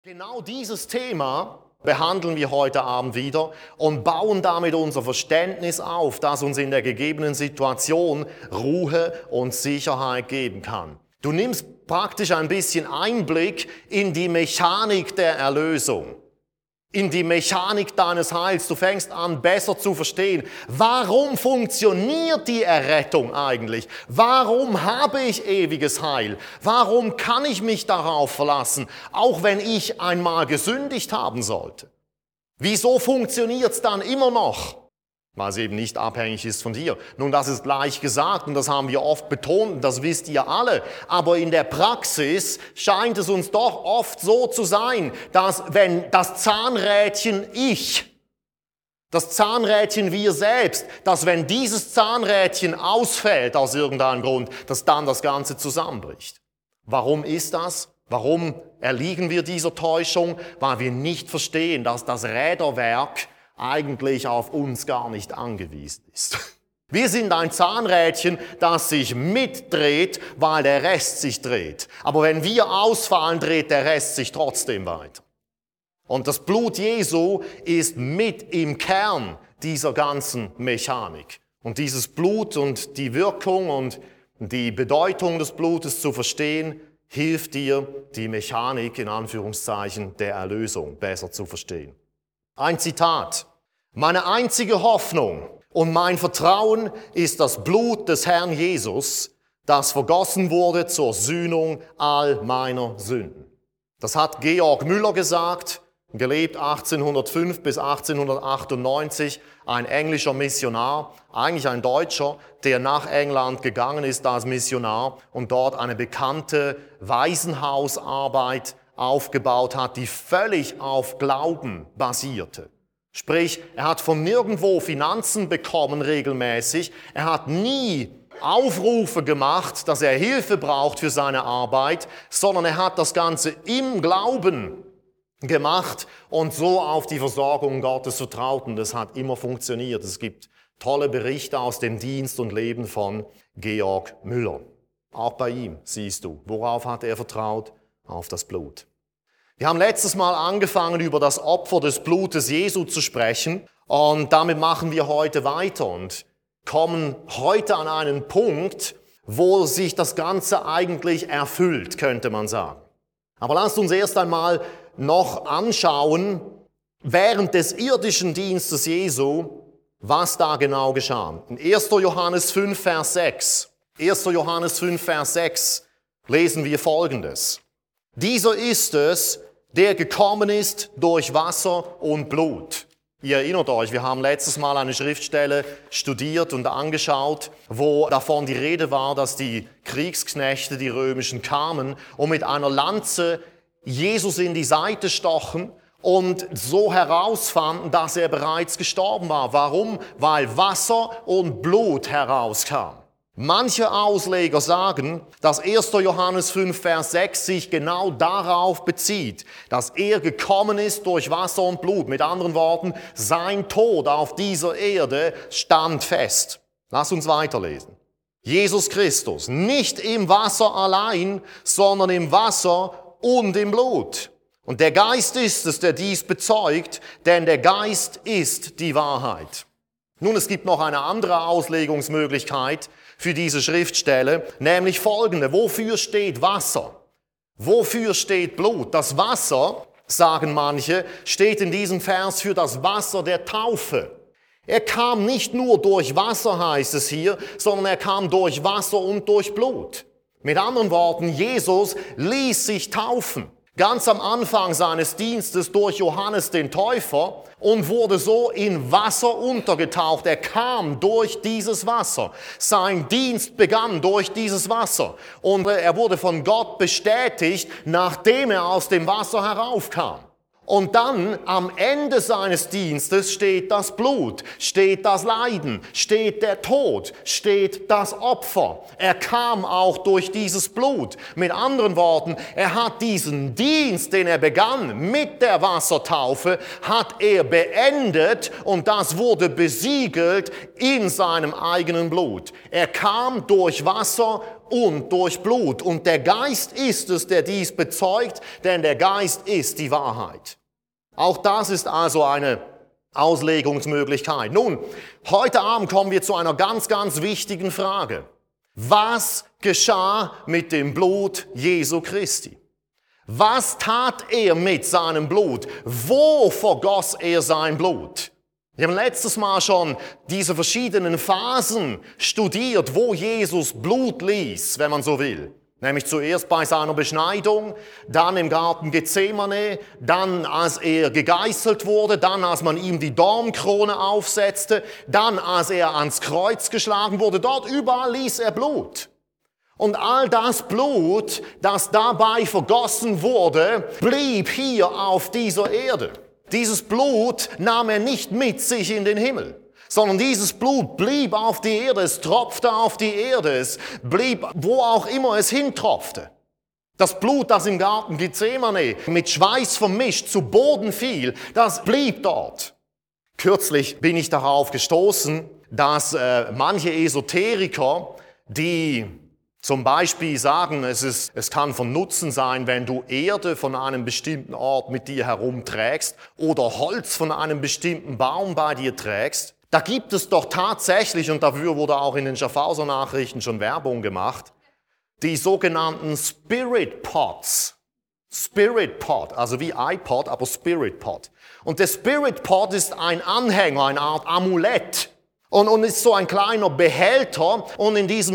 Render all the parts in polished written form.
Genau dieses Thema behandeln wir heute Abend wieder und bauen damit unser Verständnis auf, das uns in der gegebenen Situation Ruhe und Sicherheit geben kann. Du nimmst praktisch ein bisschen Einblick in die Mechanik der Erlösung, in die Mechanik deines Heils. Du fängst an, besser zu verstehen, warum funktioniert die Errettung eigentlich? Warum habe ich ewiges Heil? Warum kann ich mich darauf verlassen, auch wenn ich einmal gesündigt haben sollte? Wieso funktioniert es dann immer noch? Weil es eben nicht abhängig ist von dir. Nun, das ist leicht gesagt und das haben wir oft betont, das wisst ihr alle. Aber in der Praxis scheint es uns doch oft so zu sein, dass wenn das Zahnrädchen das Zahnrädchen wir selbst, dass wenn dieses Zahnrädchen ausfällt aus irgendeinem Grund, dass dann das Ganze zusammenbricht. Warum ist das? Warum erliegen wir dieser Täuschung? Weil wir nicht verstehen, dass das Räderwerk eigentlich auf uns gar nicht angewiesen ist. Wir sind ein Zahnrädchen, das sich mitdreht, weil der Rest sich dreht. Aber wenn wir ausfallen, dreht der Rest sich trotzdem weiter. Und das Blut Jesu ist mit im Kern dieser ganzen Mechanik. Und dieses Blut und die Wirkung und die Bedeutung des Blutes zu verstehen, hilft dir, die Mechanik in Anführungszeichen der Erlösung besser zu verstehen. Ein Zitat. Meine einzige Hoffnung und mein Vertrauen ist das Blut des Herrn Jesus, das vergossen wurde zur Sühnung all meiner Sünden. Das hat Georg Müller gesagt, gelebt 1805 bis 1898, ein englischer Missionar, eigentlich ein Deutscher, der nach England gegangen ist als Missionar und dort eine bekannte Waisenhausarbeit aufgebaut hat, die völlig auf Glauben basierte. Sprich, er hat von nirgendwo Finanzen bekommen regelmäßig, er hat nie Aufrufe gemacht, dass er Hilfe braucht für seine Arbeit, sondern er hat das Ganze im Glauben gemacht und so auf die Versorgung Gottes vertraut und das hat immer funktioniert. Es gibt tolle Berichte aus dem Dienst und Leben von Georg Müller. Auch bei ihm siehst du, worauf hat er vertraut? Auf das Blut. Wir haben letztes Mal angefangen, über das Opfer des Blutes Jesu zu sprechen und damit machen wir heute weiter und kommen heute an einen Punkt, wo sich das Ganze eigentlich erfüllt, könnte man sagen. Aber lasst uns erst einmal noch anschauen, während des irdischen Dienstes Jesu, was da genau geschah. In 1. Johannes 5, Vers 6. 1. Johannes 5, Vers 6 lesen wir Folgendes. Dieser ist es, der gekommen ist durch Wasser und Blut. Ihr erinnert euch, wir haben letztes Mal eine Schriftstelle studiert und angeschaut, wo davon die Rede war, dass die Kriegsknechte, die römischen, kamen und mit einer Lanze Jesus in die Seite stochen und so herausfanden, dass er bereits gestorben war. Warum? Weil Wasser und Blut herauskam. Manche Ausleger sagen, dass 1. Johannes 5, Vers 6 sich genau darauf bezieht, dass er gekommen ist durch Wasser und Blut. Mit anderen Worten, sein Tod auf dieser Erde stand fest. Lass uns weiterlesen. Jesus Christus, nicht im Wasser allein, sondern im Wasser und im Blut. Und der Geist ist es, der dies bezeugt, denn der Geist ist die Wahrheit. Nun, es gibt noch eine andere Auslegungsmöglichkeit für diese Schriftstelle, nämlich folgende. Wofür steht Wasser? Wofür steht Blut? Das Wasser, sagen manche, steht in diesem Vers für das Wasser der Taufe. Er kam nicht nur durch Wasser, heißt es hier, sondern er kam durch Wasser und durch Blut. Mit anderen Worten, Jesus ließ sich taufen. Ganz am Anfang seines Dienstes durch Johannes den Täufer und wurde so in Wasser untergetaucht. Er kam durch dieses Wasser. Sein Dienst begann durch dieses Wasser. Und er wurde von Gott bestätigt, nachdem er aus dem Wasser heraufkam. Und dann am Ende seines Dienstes steht das Blut, steht das Leiden, steht der Tod, steht das Opfer. Er kam auch durch dieses Blut. Mit anderen Worten, er hat diesen Dienst, den er begann mit der Wassertaufe, hat er beendet und das wurde besiegelt in seinem eigenen Blut. Er kam durch Wasser und durch Blut. Und der Geist ist es, der dies bezeugt, denn der Geist ist die Wahrheit. Auch das ist also eine Auslegungsmöglichkeit. Nun, heute Abend kommen wir zu einer ganz, ganz wichtigen Frage. Was geschah mit dem Blut Jesu Christi? Was tat er mit seinem Blut? Wo vergoss er sein Blut? Wir haben letztes Mal schon diese verschiedenen Phasen studiert, wo Jesus Blut ließ, wenn man so will. Nämlich zuerst bei seiner Beschneidung, dann im Garten Gethsemane, dann als er gegeißelt wurde, dann als man ihm die Dornkrone aufsetzte, dann als er ans Kreuz geschlagen wurde. Dort überall ließ er Blut. Und all das Blut, das dabei vergossen wurde, blieb hier auf dieser Erde. Dieses Blut nahm er nicht mit sich in den Himmel, sondern dieses Blut blieb auf die Erde, es tropfte auf die Erde, es blieb, wo auch immer es hintropfte. Das Blut, das im Garten Gethsemane mit Schweiß vermischt zu Boden fiel, das blieb dort. Kürzlich bin ich darauf gestoßen, dass manche Esoteriker, die zum Beispiel sagen, es kann von Nutzen sein, wenn du Erde von einem bestimmten Ort mit dir herumträgst oder Holz von einem bestimmten Baum bei dir trägst. Da gibt es doch tatsächlich, und dafür wurde auch in den Schaffhauser Nachrichten schon Werbung gemacht, die sogenannten Spirit Pots. Spirit Pot, also wie iPod, aber Spirit Pot. Und der Spirit Pot ist ein Anhänger, eine Art Amulett. Und ist so ein kleiner Behälter, und in diesen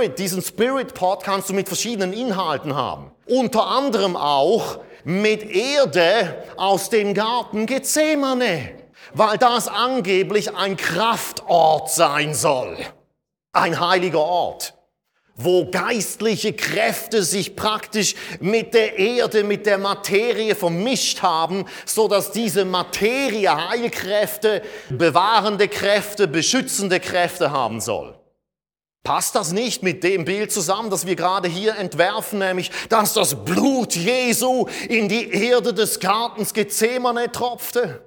Spirit Pot kannst du mit verschiedenen Inhalten haben. Unter anderem auch mit Erde aus dem Garten Gethsemane, weil das angeblich ein Kraftort sein soll. Ein heiliger Ort, wo geistliche Kräfte sich praktisch mit der Erde, mit der Materie vermischt haben, so dass diese Materie Heilkräfte, bewahrende Kräfte, beschützende Kräfte haben soll. Passt das nicht mit dem Bild zusammen, das wir gerade hier entwerfen, nämlich, dass das Blut Jesu in die Erde des Gartens Gethsemane tropfte?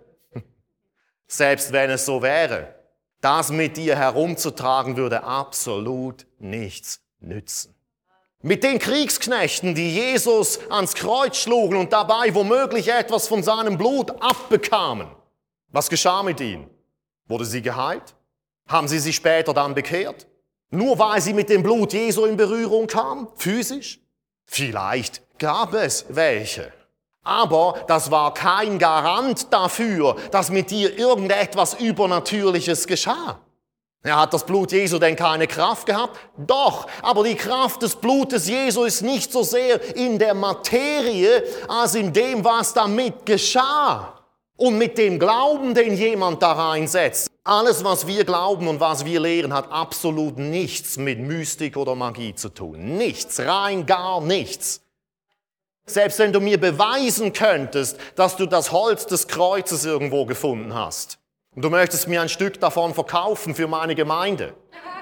Selbst wenn es so wäre, das mit dir herumzutragen würde absolut nichts nützen. Mit den Kriegsknechten, die Jesus ans Kreuz schlugen und dabei womöglich etwas von seinem Blut abbekamen. Was geschah mit ihnen? Wurde sie geheilt? Haben sie sich später dann bekehrt? Nur weil sie mit dem Blut Jesu in Berührung kamen? Physisch? Vielleicht gab es welche. Aber das war kein Garant dafür, dass mit dir irgendetwas Übernatürliches geschah. Hat das Blut Jesu denn keine Kraft gehabt? Doch, aber die Kraft des Blutes Jesu ist nicht so sehr in der Materie, als in dem, was damit geschah. Und mit dem Glauben, den jemand da reinsetzt. Alles, was wir glauben und was wir lehren, hat absolut nichts mit Mystik oder Magie zu tun. Nichts, rein gar nichts. Selbst wenn du mir beweisen könntest, dass du das Holz des Kreuzes irgendwo gefunden hast. Und du möchtest mir ein Stück davon verkaufen für meine Gemeinde,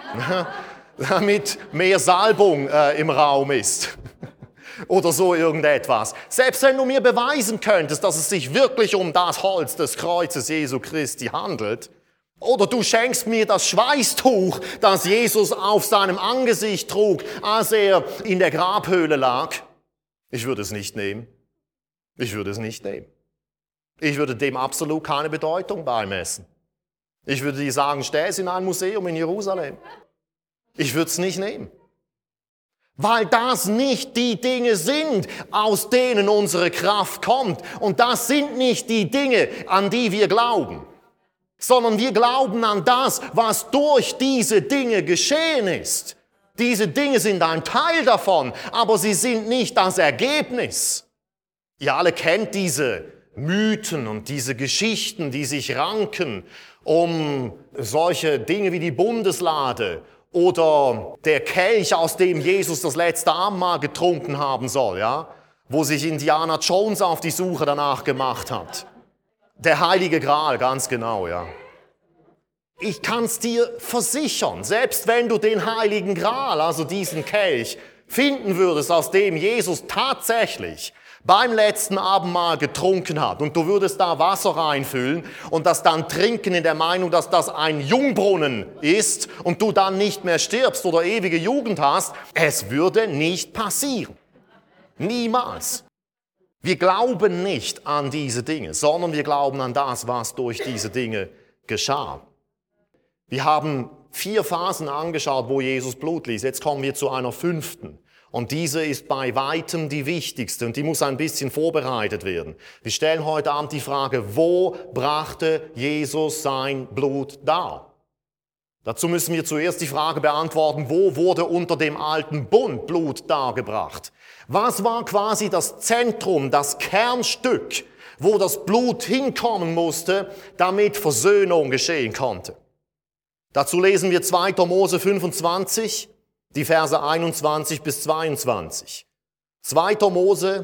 damit mehr Salbung im Raum ist oder so irgendetwas. Selbst wenn du mir beweisen könntest, dass es sich wirklich um das Holz des Kreuzes Jesu Christi handelt, oder du schenkst mir das Schweißtuch, das Jesus auf seinem Angesicht trug, als er in der Grabhöhle lag, ich würde es nicht nehmen. Ich würde es nicht nehmen. Ich würde dem absolut keine Bedeutung beimessen. Ich würde dir sagen, stell es in ein Museum in Jerusalem. Ich würde es nicht nehmen. Weil das nicht die Dinge sind, aus denen unsere Kraft kommt. Und das sind nicht die Dinge, an die wir glauben. Sondern wir glauben an das, was durch diese Dinge geschehen ist. Diese Dinge sind ein Teil davon, aber sie sind nicht das Ergebnis. Ihr alle kennt diese Mythen und diese Geschichten, die sich ranken um solche Dinge wie die Bundeslade oder der Kelch, aus dem Jesus das letzte Abendmahl getrunken haben soll, ja, wo sich Indiana Jones auf die Suche danach gemacht hat. Der Heilige Gral, ganz genau, ja. Ich kann's dir versichern, selbst wenn du den Heiligen Gral, also diesen Kelch, finden würdest, aus dem Jesus tatsächlich beim letzten Abendmahl getrunken hat und du würdest da Wasser reinfüllen und das dann trinken in der Meinung, dass das ein Jungbrunnen ist und du dann nicht mehr stirbst oder ewige Jugend hast, es würde nicht passieren. Niemals. Wir glauben nicht an diese Dinge, sondern wir glauben an das, was durch diese Dinge geschah. Wir haben 4 Phasen angeschaut, wo Jesus Blut ließ. Jetzt kommen wir zu einer 5. Und diese ist bei weitem die wichtigste und die muss ein bisschen vorbereitet werden. Wir stellen heute Abend die Frage, wo brachte Jesus sein Blut dar? Dazu müssen wir zuerst die Frage beantworten, wo wurde unter dem alten Bund Blut dargebracht? Was war quasi das Zentrum, das Kernstück, wo das Blut hinkommen musste, damit Versöhnung geschehen konnte? Dazu lesen wir 2. Mose 25, die Verse 21 bis 22. 2. Mose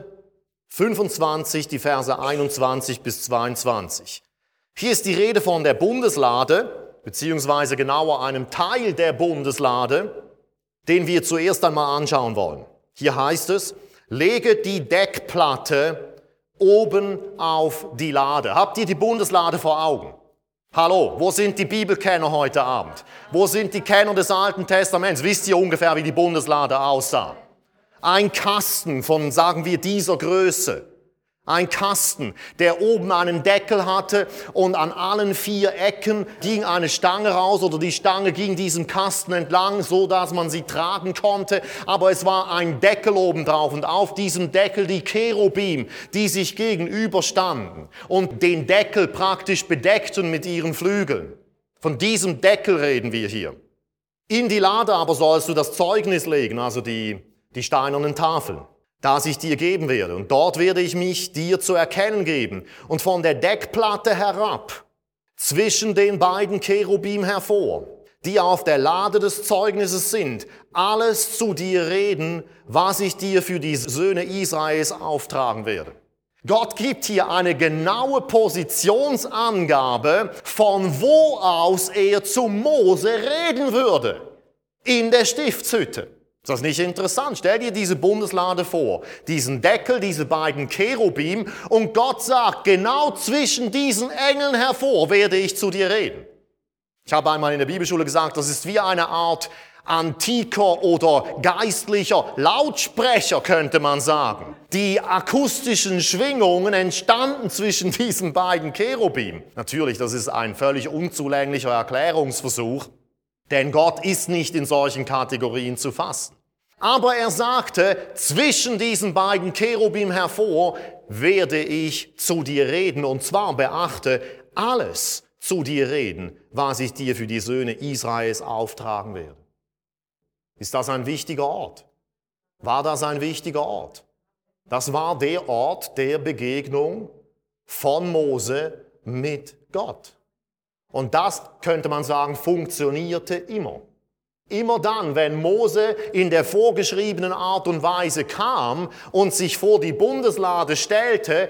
25, die Verse 21 bis 22. Hier ist die Rede von der Bundeslade, beziehungsweise genauer einem Teil der Bundeslade, den wir zuerst einmal anschauen wollen. Hier heißt es, lege die Deckplatte oben auf die Lade. Habt ihr die Bundeslade vor Augen? Hallo, wo sind die Bibelkenner heute Abend? Wo sind die Kenner des Alten Testaments? Wisst ihr ungefähr, wie die Bundeslade aussah? Ein Kasten von, sagen wir, dieser Größe. Ein Kasten, der oben einen Deckel hatte und an allen 4 Ecken ging eine Stange raus oder die Stange ging diesem Kasten entlang, so dass man sie tragen konnte. Aber es war ein Deckel oben drauf und auf diesem Deckel die Cherubim, die sich gegenüberstanden und den Deckel praktisch bedeckten mit ihren Flügeln. Von diesem Deckel reden wir hier. In die Lade aber sollst du das Zeugnis legen, also die steinernen Tafeln, das ich dir geben werde. Und dort werde ich mich dir zu erkennen geben. Und von der Deckplatte herab, zwischen den beiden Cherubim hervor, die auf der Lade des Zeugnisses sind, alles zu dir reden, was ich dir für die Söhne Israels auftragen werde. Gott gibt hier eine genaue Positionsangabe, von wo aus er zu Mose reden würde. In der Stiftshütte. Ist das nicht interessant? Stell dir diese Bundeslade vor, diesen Deckel, diese beiden Cherubim und Gott sagt, genau zwischen diesen Engeln hervor werde ich zu dir reden. Ich habe einmal in der Bibelschule gesagt, das ist wie eine Art antiker oder geistlicher Lautsprecher, könnte man sagen. Die akustischen Schwingungen entstanden zwischen diesen beiden Cherubim. Natürlich, das ist ein völlig unzulänglicher Erklärungsversuch, denn Gott ist nicht in solchen Kategorien zu fassen. Aber er sagte, zwischen diesen beiden Cherubim hervor werde ich zu dir reden. Und zwar beachte, alles zu dir reden, was ich dir für die Söhne Israels auftragen werde. Ist das ein wichtiger Ort? War das ein wichtiger Ort? Das war der Ort der Begegnung von Mose mit Gott. Und das, könnte man sagen, funktionierte immer. Immer dann, wenn Mose in der vorgeschriebenen Art und Weise kam und sich vor die Bundeslade stellte,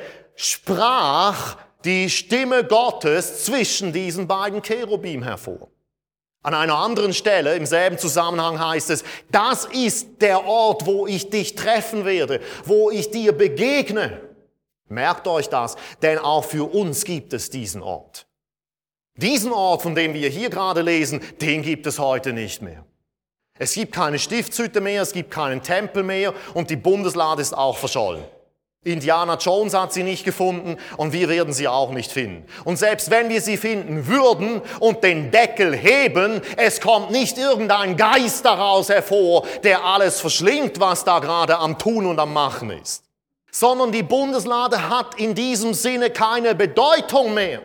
sprach die Stimme Gottes zwischen diesen beiden Cherubim hervor. An einer anderen Stelle im selben Zusammenhang heißt es, das ist der Ort, wo ich dich treffen werde, wo ich dir begegne. Merkt euch das, denn auch für uns gibt es diesen Ort. Diesen Ort, von dem wir hier gerade lesen, den gibt es heute nicht mehr. Es gibt keine Stiftshütte mehr, es gibt keinen Tempel mehr und die Bundeslade ist auch verschollen. Indiana Jones hat sie nicht gefunden und wir werden sie auch nicht finden. Und selbst wenn wir sie finden würden und den Deckel heben, es kommt nicht irgendein Geist daraus hervor, der alles verschlingt, was da gerade am Tun und am Machen ist. Sondern die Bundeslade hat in diesem Sinne keine Bedeutung mehr.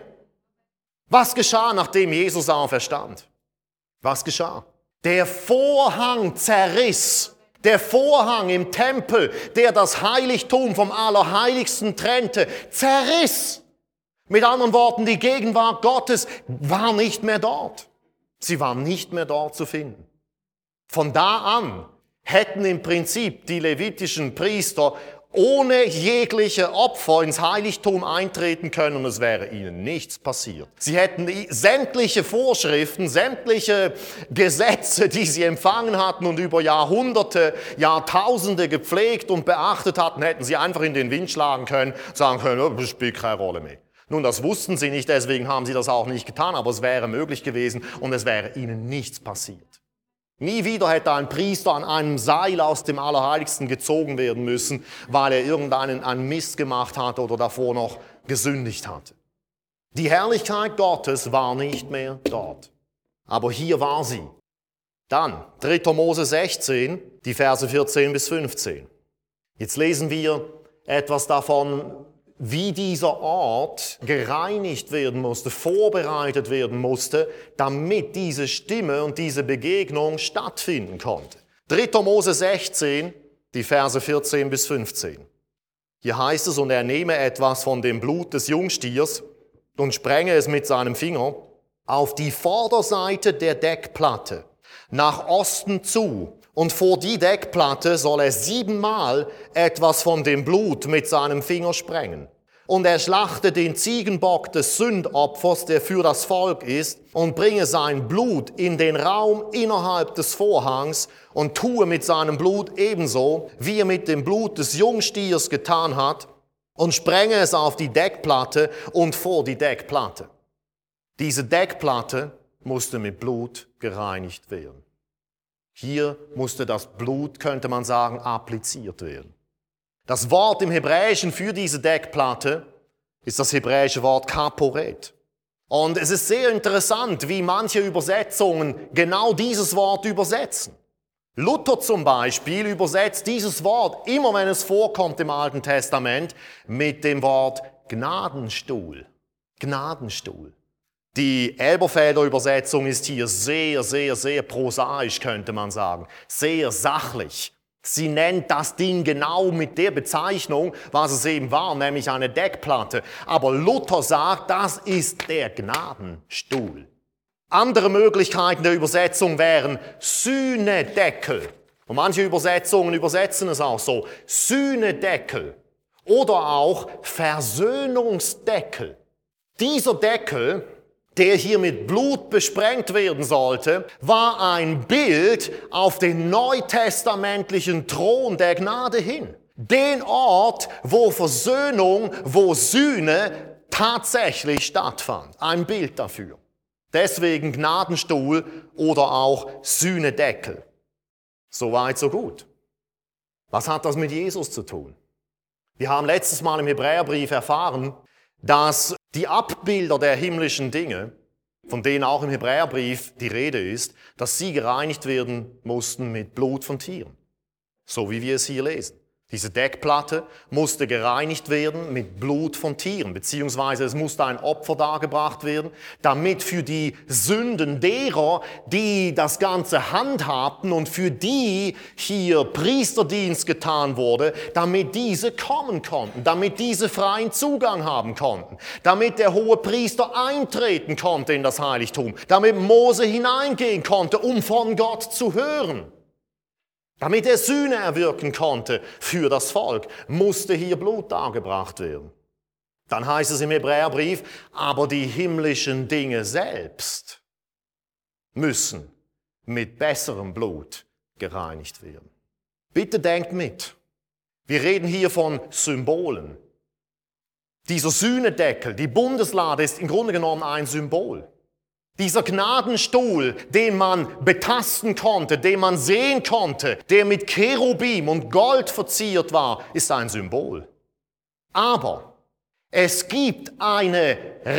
Was geschah, nachdem Jesus auferstand? Was geschah? Der Vorhang zerriss. Der Vorhang im Tempel, der das Heiligtum vom Allerheiligsten trennte, zerriss. Mit anderen Worten, die Gegenwart Gottes war nicht mehr dort. Sie war nicht mehr dort zu finden. Von da an hätten im Prinzip die levitischen Priester ohne jegliche Opfer ins Heiligtum eintreten können und es wäre ihnen nichts passiert. Sie hätten sämtliche Vorschriften, sämtliche Gesetze, die sie empfangen hatten und über Jahrhunderte, Jahrtausende gepflegt und beachtet hatten, hätten sie einfach in den Wind schlagen können, sagen können, oh, das spielt keine Rolle mehr. Nun, das wussten sie nicht, deswegen haben sie das auch nicht getan, aber es wäre möglich gewesen und es wäre ihnen nichts passiert. Nie wieder hätte ein Priester an einem Seil aus dem Allerheiligsten gezogen werden müssen, weil er einen Mist gemacht hatte oder davor noch gesündigt hatte. Die Herrlichkeit Gottes war nicht mehr dort, aber hier war sie. Dann 3. Mose 16, die Verse 14 bis 15. Jetzt lesen wir etwas davon, wie dieser Ort gereinigt werden musste, vorbereitet werden musste, damit diese Stimme und diese Begegnung stattfinden konnte. 3. Mose 16, die Verse 14 bis 15. Hier heißt es, und er nehme etwas von dem Blut des Jungstiers und sprenge es mit seinem Finger auf die Vorderseite der Deckplatte, nach Osten zu, und vor die Deckplatte soll er 7-mal etwas von dem Blut mit seinem Finger sprengen. Und er schlachte den Ziegenbock des Sündopfers, der für das Volk ist, und bringe sein Blut in den Raum innerhalb des Vorhangs und tue mit seinem Blut ebenso, wie er mit dem Blut des Jungstiers getan hat, und sprenge es auf die Deckplatte und vor die Deckplatte. Diese Deckplatte musste mit Blut gereinigt werden. Hier musste das Blut, könnte man sagen, appliziert werden. Das Wort im Hebräischen für diese Deckplatte ist das hebräische Wort Kaporet. Und es ist sehr interessant, wie manche Übersetzungen genau dieses Wort übersetzen. Luther zum Beispiel übersetzt dieses Wort, immer wenn es vorkommt im Alten Testament, mit dem Wort Gnadenstuhl. Gnadenstuhl. Die Elberfelder Übersetzung ist hier sehr, sehr, sehr prosaisch, könnte man sagen. Sehr sachlich. Sie nennt das Ding genau mit der Bezeichnung, was es eben war, nämlich eine Deckplatte. Aber Luther sagt, das ist der Gnadenstuhl. Andere Möglichkeiten der Übersetzung wären Sühnedeckel. Und manche Übersetzungen übersetzen es auch so. Sühnedeckel. Oder auch Versöhnungsdeckel. Dieser Deckel, der hier mit Blut besprengt werden sollte, war ein Bild auf den neutestamentlichen Thron der Gnade hin. Den Ort, wo Versöhnung, wo Sühne tatsächlich stattfand. Ein Bild dafür. Deswegen Gnadenstuhl oder auch Sühnedeckel. So weit, so gut. Was hat das mit Jesus zu tun? Wir haben letztes Mal im Hebräerbrief erfahren, dass die Abbilder der himmlischen Dinge, von denen auch im Hebräerbrief die Rede ist, dass sie gereinigt werden mussten mit Blut von Tieren. So wie wir es hier lesen. Diese Deckplatte musste gereinigt werden mit Blut von Tieren, beziehungsweise es musste ein Opfer dargebracht werden, damit für die Sünden derer, die das Ganze handhabten und für die hier Priesterdienst getan wurde, damit diese kommen konnten, damit diese freien Zugang haben konnten, damit der hohe Priester eintreten konnte in das Heiligtum, damit Mose hineingehen konnte, um von Gott zu hören. Damit er Sühne erwirken konnte für das Volk, musste hier Blut dargebracht werden. Dann heißt es im Hebräerbrief, aber die himmlischen Dinge selbst müssen mit besserem Blut gereinigt werden. Bitte denkt mit. Wir reden hier von Symbolen. Dieser Sühnedeckel, die Bundeslade ist im Grunde genommen ein Symbol. Dieser Gnadenstuhl, den man betasten konnte, den man sehen konnte, der mit Cherubim und Gold verziert war, ist ein Symbol. Aber es gibt eine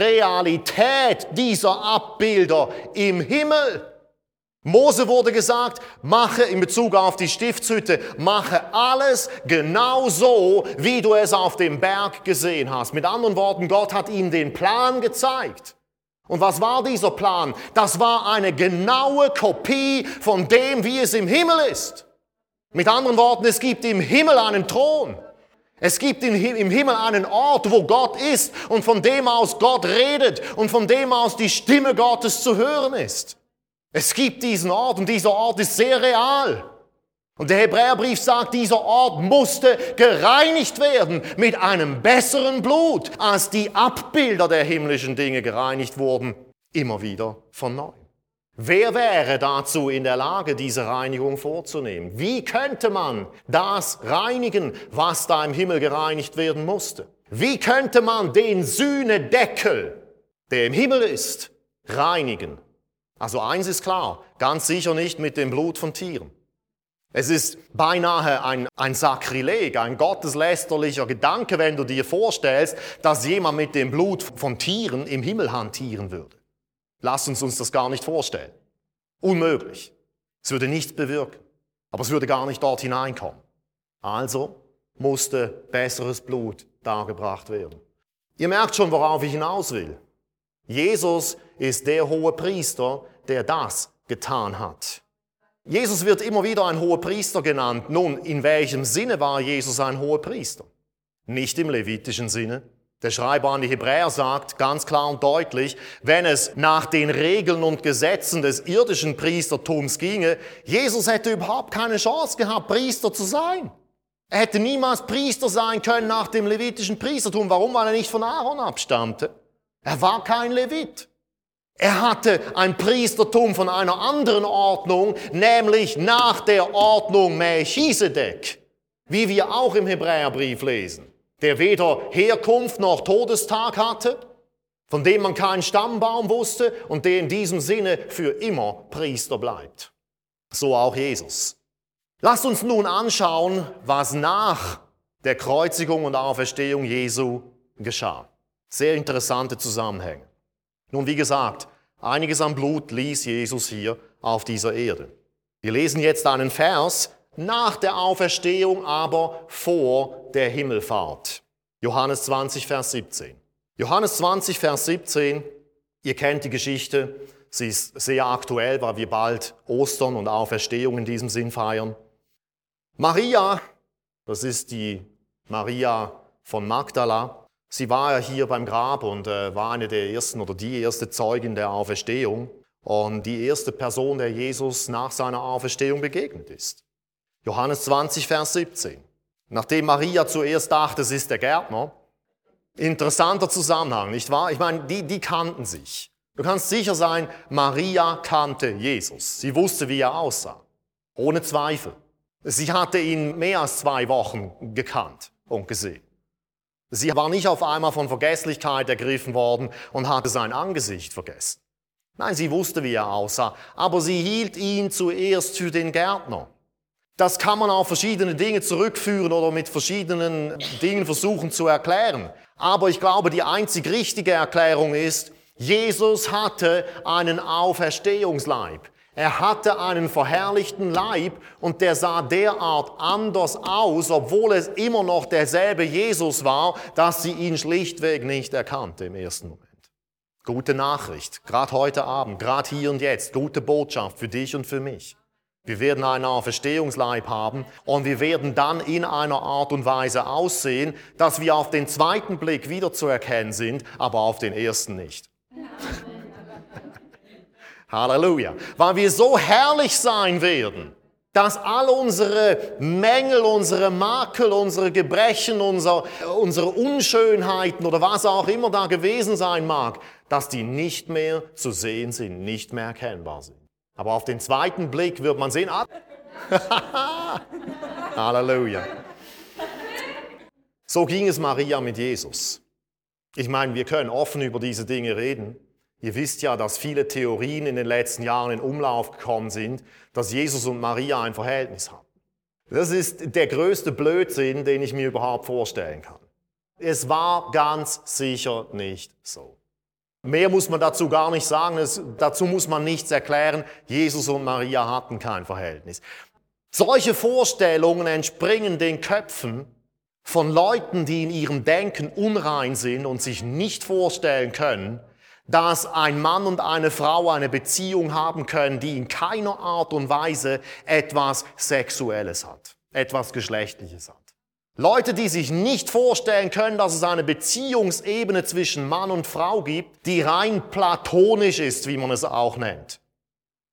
Realität dieser Abbilder im Himmel. Mose wurde gesagt, mache in Bezug auf die Stiftshütte, mache alles genau so, wie du es auf dem Berg gesehen hast. Mit anderen Worten, Gott hat ihm den Plan gezeigt. Und was war dieser Plan? Das war eine genaue Kopie von dem, wie es im Himmel ist. Mit anderen Worten, es gibt im Himmel einen Thron. Es gibt im Himmel einen Ort, wo Gott ist und von dem aus Gott redet und von dem aus die Stimme Gottes zu hören ist. Es gibt diesen Ort und dieser Ort ist sehr real. Und der Hebräerbrief sagt, dieser Ort musste gereinigt werden mit einem besseren Blut, als die Abbilder der himmlischen Dinge gereinigt wurden, immer wieder von neuem. Wer wäre dazu in der Lage, diese Reinigung vorzunehmen? Wie könnte man das reinigen, was da im Himmel gereinigt werden musste? Wie könnte man den Sühnedeckel, der im Himmel ist, reinigen? Also eins ist klar, ganz sicher nicht mit dem Blut von Tieren. Es ist beinahe ein Sakrileg, ein gotteslästerlicher Gedanke, wenn du dir vorstellst, dass jemand mit dem Blut von Tieren im Himmel hantieren würde. Lass uns das gar nicht vorstellen. Unmöglich. Es würde nichts bewirken. Aber es würde gar nicht dort hineinkommen. Also musste besseres Blut dargebracht werden. Ihr merkt schon, worauf ich hinaus will. Jesus ist der hohe Priester, der das getan hat. Jesus wird immer wieder ein hoher Priester genannt. Nun, in welchem Sinne war Jesus ein hoher Priester? Nicht im levitischen Sinne. Der Schreiber an die Hebräer sagt ganz klar und deutlich, wenn es nach den Regeln und Gesetzen des irdischen Priestertums ginge, Jesus hätte überhaupt keine Chance gehabt, Priester zu sein. Er hätte niemals Priester sein können nach dem levitischen Priestertum. Warum? Weil er nicht von Aaron abstammte. Er war kein Levit. Er hatte ein Priestertum von einer anderen Ordnung, nämlich nach der Ordnung Melchisedek, wie wir auch im Hebräerbrief lesen, der weder Herkunft noch Todestag hatte, von dem man keinen Stammbaum wusste und der in diesem Sinne für immer Priester bleibt. So auch Jesus. Lasst uns nun anschauen, was nach der Kreuzigung und Auferstehung Jesu geschah. Sehr interessante Zusammenhänge. Nun, wie gesagt, einiges an Blut ließ Jesus hier auf dieser Erde. Wir lesen jetzt einen Vers nach der Auferstehung, aber vor der Himmelfahrt. Johannes 20, Vers 17. Johannes 20, Vers 17, ihr kennt die Geschichte, sie ist sehr aktuell, weil wir bald Ostern und Auferstehung in diesem Sinn feiern. Maria, das ist die Maria von Magdala, sie war ja hier beim Grab und war eine der ersten oder die erste Zeugin der Auferstehung und die erste Person, der Jesus nach seiner Auferstehung begegnet ist. Johannes 20, Vers 17. Nachdem Maria zuerst dachte, es ist der Gärtner, interessanter Zusammenhang, nicht wahr? Ich meine, die kannten sich. Du kannst sicher sein, Maria kannte Jesus. Sie wusste, wie er aussah. Ohne Zweifel. Sie hatte ihn mehr als 2 Wochen gekannt und gesehen. Sie war nicht auf einmal von Vergesslichkeit ergriffen worden und hatte sein Angesicht vergessen. Nein, sie wusste, wie er aussah, aber sie hielt ihn zuerst für den Gärtner. Das kann man auf verschiedene Dinge zurückführen oder mit verschiedenen Dingen versuchen zu erklären. Aber ich glaube, die einzig richtige Erklärung ist, Jesus hatte einen Auferstehungsleib. Er hatte einen verherrlichten Leib und der sah derart anders aus, obwohl es immer noch derselbe Jesus war, dass sie ihn schlichtweg nicht erkannte im ersten Moment. Gute Nachricht, gerade heute Abend, gerade hier und jetzt, gute Botschaft für dich und für mich. Wir werden einen Auferstehungsleib haben und wir werden dann in einer Art und Weise aussehen, dass wir auf den zweiten Blick wiederzuerkennen sind, aber auf den ersten nicht. Halleluja. Weil wir so herrlich sein werden, dass all unsere Mängel, unsere Makel, unsere Gebrechen, unsere Unschönheiten oder was auch immer da gewesen sein mag, dass die nicht mehr zu sehen sind, nicht mehr erkennbar sind. Aber auf den zweiten Blick wird man sehen, Halleluja. So ging es Maria mit Jesus. Ich meine, wir können offen über diese Dinge reden. Ihr wisst ja, dass viele Theorien in den letzten Jahren in Umlauf gekommen sind, dass Jesus und Maria ein Verhältnis hatten. Das ist der größte Blödsinn, den ich mir überhaupt vorstellen kann. Es war ganz sicher nicht so. Mehr muss man dazu gar nicht sagen, dazu muss man nichts erklären. Jesus und Maria hatten kein Verhältnis. Solche Vorstellungen entspringen den Köpfen von Leuten, die in ihrem Denken unrein sind und sich nicht vorstellen können, dass ein Mann und eine Frau eine Beziehung haben können, die in keiner Art und Weise etwas Sexuelles hat, etwas Geschlechtliches hat. Leute, die sich nicht vorstellen können, dass es eine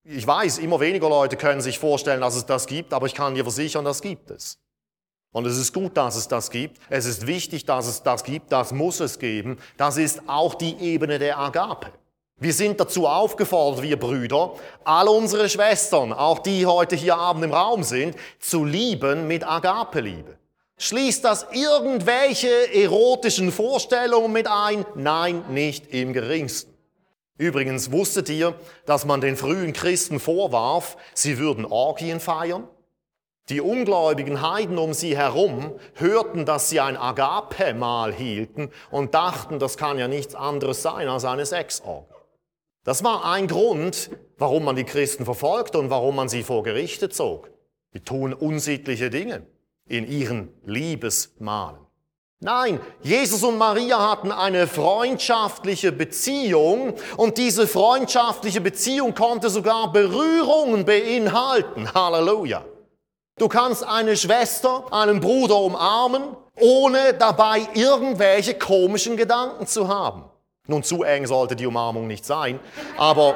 Ich weiß, immer weniger Leute können sich vorstellen, dass es das gibt, aber ich kann dir versichern, das gibt es. Und es ist gut, dass es das gibt. Es ist wichtig, dass es das gibt. Das muss es geben. Das ist auch die Ebene der Agape. Wir sind dazu aufgefordert, wir Brüder, alle unsere Schwestern, auch die heute hier Abend im Raum sind, zu lieben mit Agape-Liebe. Schließt das irgendwelche erotischen Vorstellungen mit ein? Nein, nicht im geringsten. Übrigens wusstet ihr, dass man den frühen Christen vorwarf, sie würden Orgien feiern? Die ungläubigen Heiden um sie herum hörten, dass sie ein Agape-Mahl hielten und dachten, das kann ja nichts anderes sein als eine Sexorgie. Das war ein Grund, warum man die Christen verfolgte und warum man sie vor Gerichte zog. Die tun unsittliche Dinge in ihren Liebesmahlen. Nein, Jesus und Maria hatten eine freundschaftliche Beziehung und diese freundschaftliche Beziehung konnte sogar Berührungen beinhalten. Halleluja. Du kannst eine Schwester, einen Bruder umarmen, ohne dabei irgendwelche komischen Gedanken zu haben. Nun, zu eng sollte die Umarmung nicht sein, aber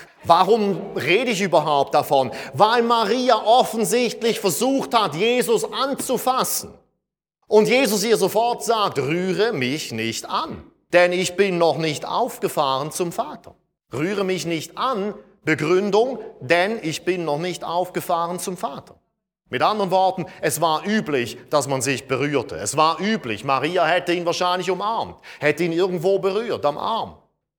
warum rede ich überhaupt davon? Weil Maria offensichtlich versucht hat, Jesus anzufassen. Und Jesus ihr sofort sagt, rühre mich nicht an, denn ich bin noch nicht aufgefahren zum Vater. Rühre mich nicht an, Begründung, denn ich bin noch nicht aufgefahren zum Vater. Mit anderen Worten, es war üblich, dass man sich berührte. Es war üblich, Maria hätte ihn wahrscheinlich umarmt, hätte ihn irgendwo berührt, am Arm.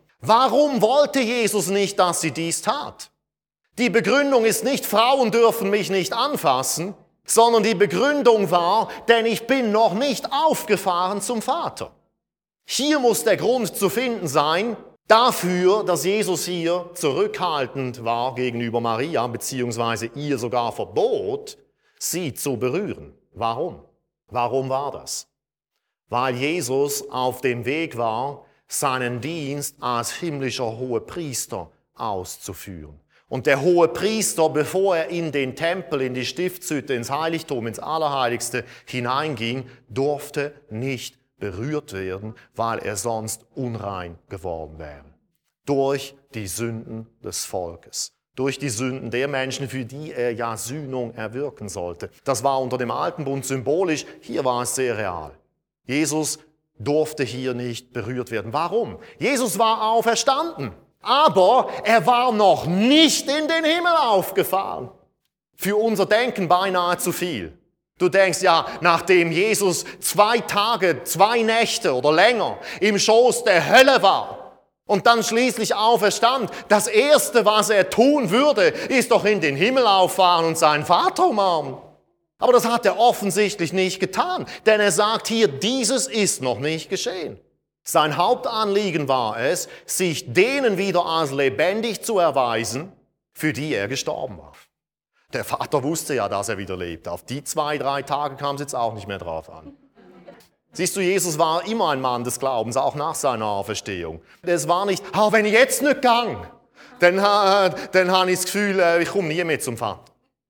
Warum wollte Jesus nicht, dass sie dies tat? Die Begründung ist nicht, Frauen dürfen mich nicht anfassen, sondern die Begründung war, denn ich bin noch nicht aufgefahren zum Vater. Hier muss der Grund zu finden sein dafür, dass Jesus hier zurückhaltend war gegenüber Maria, beziehungsweise ihr sogar verbot, sie zu berühren. Warum? Warum war das? Weil Jesus auf dem Weg war, seinen Dienst als himmlischer Hohepriester auszuführen. Und der Hohepriester, bevor er in den Tempel, in die Stiftshütte, ins Heiligtum, ins Allerheiligste hineinging, durfte nicht berührt werden, weil er sonst unrein geworden wäre. Durch die Sünden des Volkes. Durch die Sünden der Menschen, für die er ja Sühnung erwirken sollte. Das war unter dem Alten Bund symbolisch, hier war es sehr real. Jesus durfte hier nicht berührt werden. Warum? Jesus war auferstanden. Aber er war noch nicht in den Himmel aufgefahren. Für unser Denken beinahe zu viel. Du denkst ja, nachdem Jesus 2 Tage, 2 Nächte oder länger im Schoß der Hölle war und dann schließlich auferstand, das Erste, was er tun würde, ist doch in den Himmel auffahren und seinen Vater umarmen. Aber das hat er offensichtlich nicht getan, denn er sagt hier, dieses ist noch nicht geschehen. Sein Hauptanliegen war es, sich denen wieder als lebendig zu erweisen, für die er gestorben war. Der Vater wusste ja, dass er wieder lebt. Auf die 2, 3 Tage kam es jetzt auch nicht mehr drauf an. Siehst du, Jesus war immer ein Mann des Glaubens, auch nach seiner Auferstehung. Es war nicht, wenn ich jetzt nicht gang, dann habe ich das Gefühl, ich komme nie mehr zum Vater.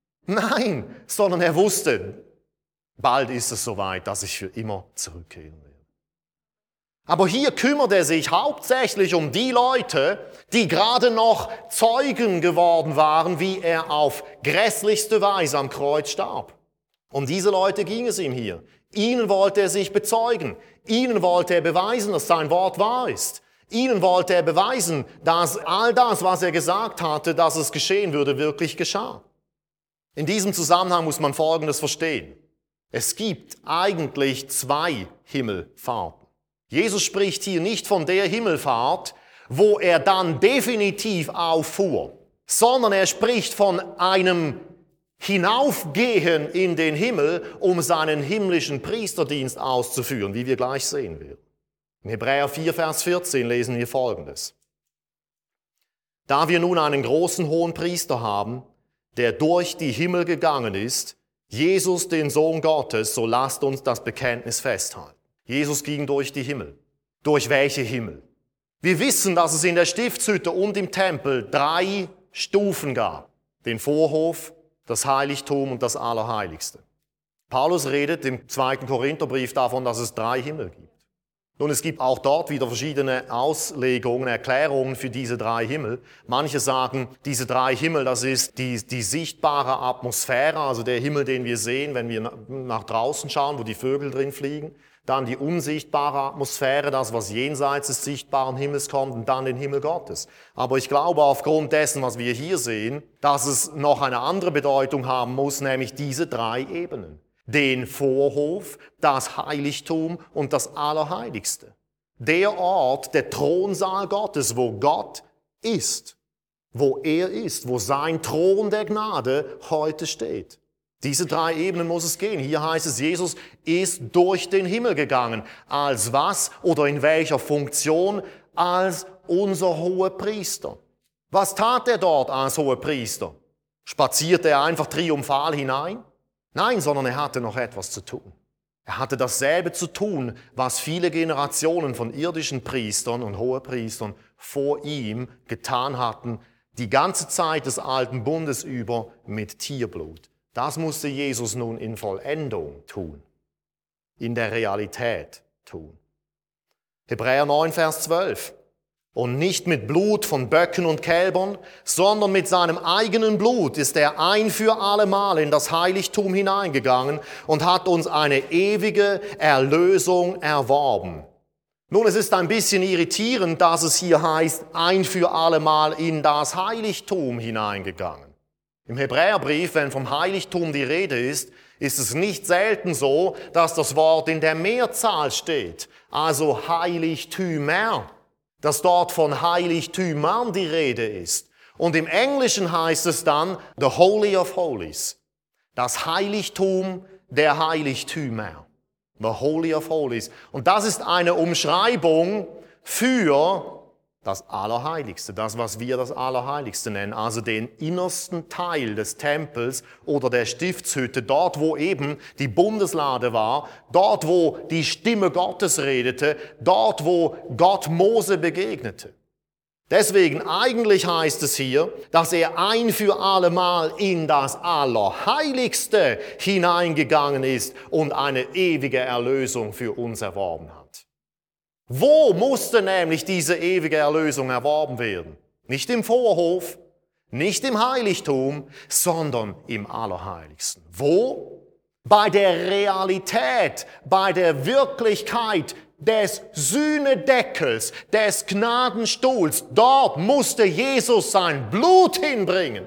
Nein, sondern er wusste, bald ist es soweit, dass ich für immer zurückkehren werde. Aber hier kümmert er sich hauptsächlich um die Leute, die gerade noch Zeugen geworden waren, wie er auf grässlichste Weise am Kreuz starb. Um diese Leute ging es ihm hier. Ihnen wollte er sich bezeugen. Ihnen wollte er beweisen, dass sein Wort wahr ist. Ihnen wollte er beweisen, dass all das, was er gesagt hatte, dass es geschehen würde, wirklich geschah. In diesem Zusammenhang muss man Folgendes verstehen. Es gibt eigentlich 2 Himmelfahrten. Jesus spricht hier nicht von der Himmelfahrt, wo er dann definitiv auffuhr, sondern er spricht von einem Hinaufgehen in den Himmel, um seinen himmlischen Priesterdienst auszuführen, wie wir gleich sehen werden. In Hebräer 4, Vers 14 lesen wir Folgendes. Da wir nun einen großen Hohenpriester haben, der durch die Himmel gegangen ist, Jesus, den Sohn Gottes, so lasst uns das Bekenntnis festhalten. Jesus ging durch die Himmel. Durch welche Himmel? Wir wissen, dass es in der Stiftshütte und im Tempel 3 Stufen gab. Den Vorhof, das Heiligtum und das Allerheiligste. Paulus redet im 2. Korintherbrief davon, dass es 3 Himmel gibt. Nun, es gibt auch dort wieder verschiedene Auslegungen, Erklärungen für diese drei Himmel. Manche sagen, diese drei Himmel, das ist die sichtbare Atmosphäre, also der Himmel, den wir sehen, wenn wir nach draußen schauen, wo die Vögel drin fliegen. Dann die unsichtbare Atmosphäre, das, was jenseits des sichtbaren Himmels kommt, und dann den Himmel Gottes. Aber ich glaube aufgrund dessen, was wir hier sehen, dass es noch eine andere Bedeutung haben muss, nämlich diese drei Ebenen. Den Vorhof, das Heiligtum und das Allerheiligste. Der Ort, der Thronsaal Gottes, wo Gott ist, wo er ist, wo sein Thron der Gnade heute steht. Diese drei Ebenen muss es gehen. Hier heißt es, Jesus ist durch den Himmel gegangen. Als was oder in welcher Funktion? Als unser Hohepriester. Was tat er dort als Hohepriester? Spazierte er einfach triumphal hinein? Nein, sondern er hatte noch etwas zu tun. Er hatte dasselbe zu tun, was viele Generationen von irdischen Priestern und Hohepriestern vor ihm getan hatten, die ganze Zeit des alten Bundes über mit Tierblut. Das musste Jesus nun in Vollendung tun, in der Realität tun. Hebräer 9, Vers 12. Und nicht mit Blut von Böcken und Kälbern, sondern mit seinem eigenen Blut ist er ein für allemal in das Heiligtum hineingegangen und hat uns eine ewige Erlösung erworben. Nun, es ist ein bisschen irritierend, dass es hier heißt, ein für allemal in das Heiligtum hineingegangen. Im Hebräerbrief, wenn vom Heiligtum die Rede ist es nicht selten so, dass das Wort in der Mehrzahl steht, also Heiligtümer, dass dort von Heiligtümern die Rede ist. Und im Englischen heißt es dann the Holy of Holies, das Heiligtum der Heiligtümer, the Holy of Holies. Und das ist eine Umschreibung für das Allerheiligste, das, was wir das Allerheiligste nennen, also den innersten Teil des Tempels oder der Stiftshütte, dort, wo eben die Bundeslade war, dort, wo die Stimme Gottes redete, dort, wo Gott Mose begegnete. Deswegen, eigentlich heißt es hier, dass er ein für allemal in das Allerheiligste hineingegangen ist und eine ewige Erlösung für uns erworben hat. Wo musste nämlich diese ewige Erlösung erworben werden? Nicht im Vorhof, nicht im Heiligtum, sondern im Allerheiligsten. Wo? Bei der Realität, bei der Wirklichkeit des Sühnedeckels, des Gnadenstuhls. Dort musste Jesus sein Blut hinbringen,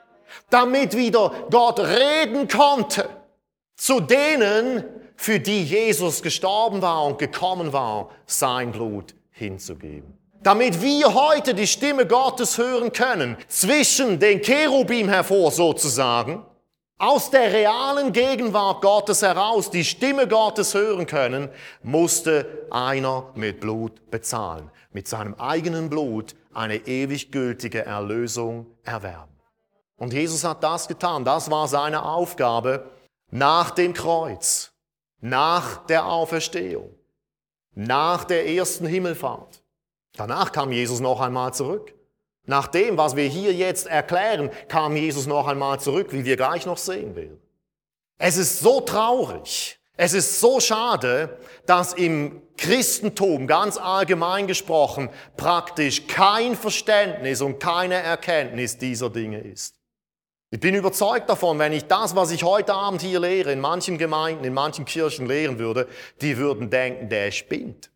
damit wieder Gott reden konnte zu denen, für die Jesus gestorben war und gekommen war, sein Blut hinzugeben. Damit wir heute die Stimme Gottes hören können, zwischen den Cherubim hervor sozusagen, aus der realen Gegenwart Gottes heraus die Stimme Gottes hören können, musste einer mit Blut bezahlen, mit seinem eigenen Blut eine ewig gültige Erlösung erwerben. Und Jesus hat das getan, das war seine Aufgabe nach dem Kreuz. Nach der Auferstehung, nach der ersten Himmelfahrt. Danach kam Jesus noch einmal zurück. Nach dem, was wir hier jetzt erklären, kam Jesus noch einmal zurück, wie wir gleich noch sehen werden. Es ist so traurig, es ist so schade, dass im Christentum, ganz allgemein gesprochen, praktisch kein Verständnis und keine Erkenntnis dieser Dinge ist. Ich bin überzeugt davon, wenn ich das, was ich heute Abend hier lehre, in manchen Gemeinden, in manchen Kirchen lehren würde, die würden denken, der spinnt.